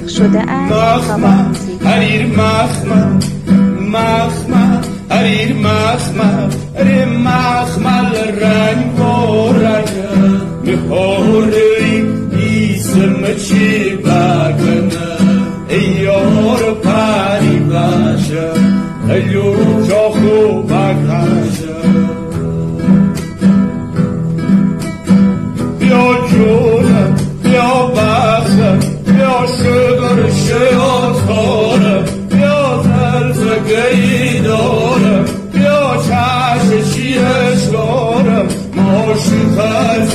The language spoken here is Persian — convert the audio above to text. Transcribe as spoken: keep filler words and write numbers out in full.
پخش شده است تا با موزیک. حریر مخمل مخمل حریر مخمل حریر مخمل رنگ و رنگ میخوری ایسم چی بگنه ای یار پری باشه ایو جا خوب بگشه بیا جونم بیا بختم بیا شگر شیاطانم بیا زلزگهی دارم بیا چشم چیش دارم ماشی خز